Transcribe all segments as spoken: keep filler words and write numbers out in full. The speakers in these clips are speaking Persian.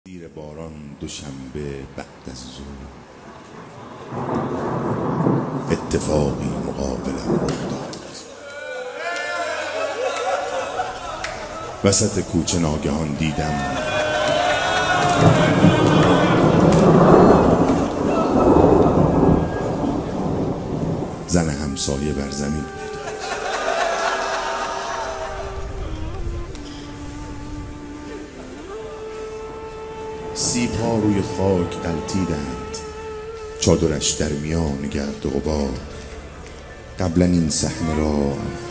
زیر باران دوشنبه بعد از ظهر اتفاقی مقابلم رخ داد. وسط کوچه ناگهان دیدم زن همسایه بر زمین افتاد. سیب‌ها روی خاک غلتیدند، چادرش در میان گرد و غبار. قبلا این صحنه را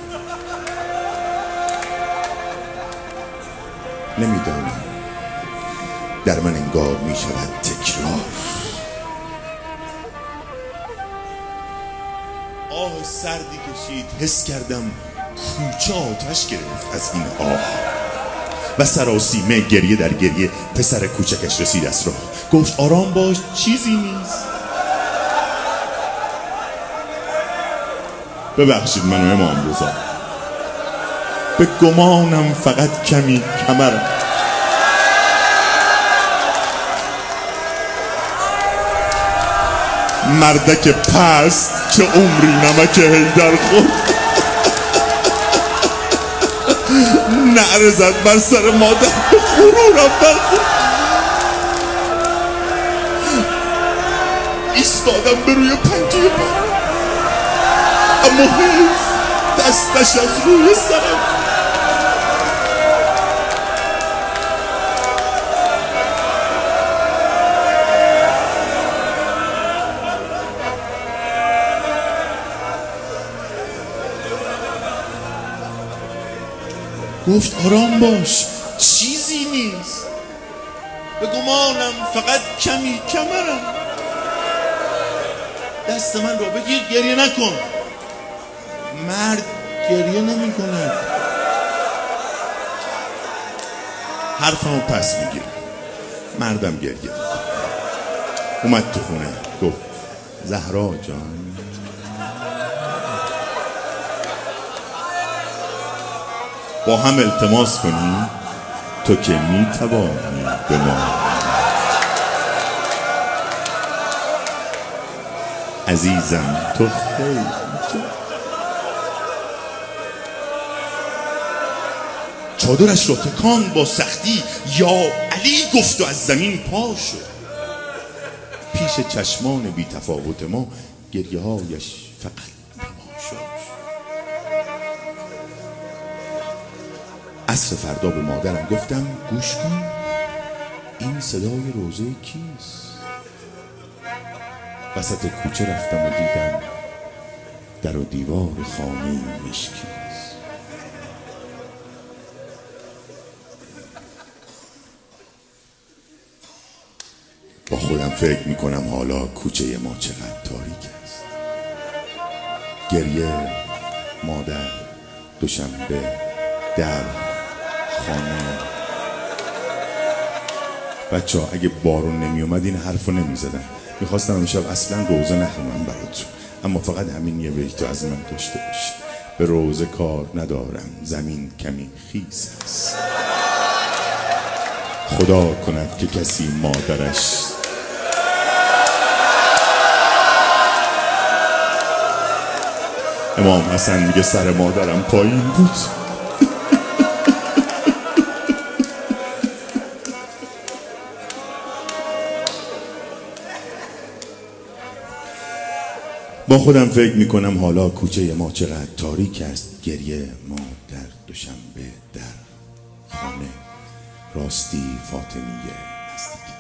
نمیدانم، در من انگار می شود تکرار. آه سردی کشید، حس کردم کوچه آتش گرفت از این آه و سراسیمه گریه در گریه. پسر کوچکش رسید از راه، گفت آرام باش، چیزی نیست. ببخشید منو امام رضا، به گمانم فقط کمی کمرم. مردک پست که عمری نمک حیدر خورد نعره زد بر سر مادر، به غرورم برخورد. ایستادم به روی پنجه بار، اما حیف دستش از روی سرم. گفت آرام باش، چیزی نیست. به گمانم فقط کمی کمرم. دست من را بگیر، گریه نکن. مرد گریه نمی کند. حرفمو پس میگیرم. مردم گریه میکند. اومد تو خونه، گفت زهرا جان، با هم التماس کنیم تو که میتوانی به ما. عزیزم تو خیلی تو. چادرش را تکان با سختی، یا علی گفت و از زمین پا شد. پیش چشمان بی تفاوت ما گریه هایش فقط تماشا. عصر فردا به مادرم گفتم گوش کن، این صدای روزه کیست؟ وسط کوچه رفتم و دیدم در و دیوار خانه مشکیست. با خودم فکر میکنم حالا کوچه ما چقدر تاریک است. گریه، مادر، دوشنبه، در، خانه. بچه ها اگه بارون نمی اومد این حرف رو نمی زدم. میخواستم امشب اصلا روزه نخونم براتون، اما فقط همین یه بیتو از من داشته باشید. به روزه کار ندارم، زمین کمی خیس است. خدا کند که کسی مادرش امام حسن میگه سر مادرم پایین بود. با خودم فکر میکنم حالا کوچه ما چقدر تاریک است. گریه، ما در دوشنبه، در خانه، راستی فاطمیه نزدیکی.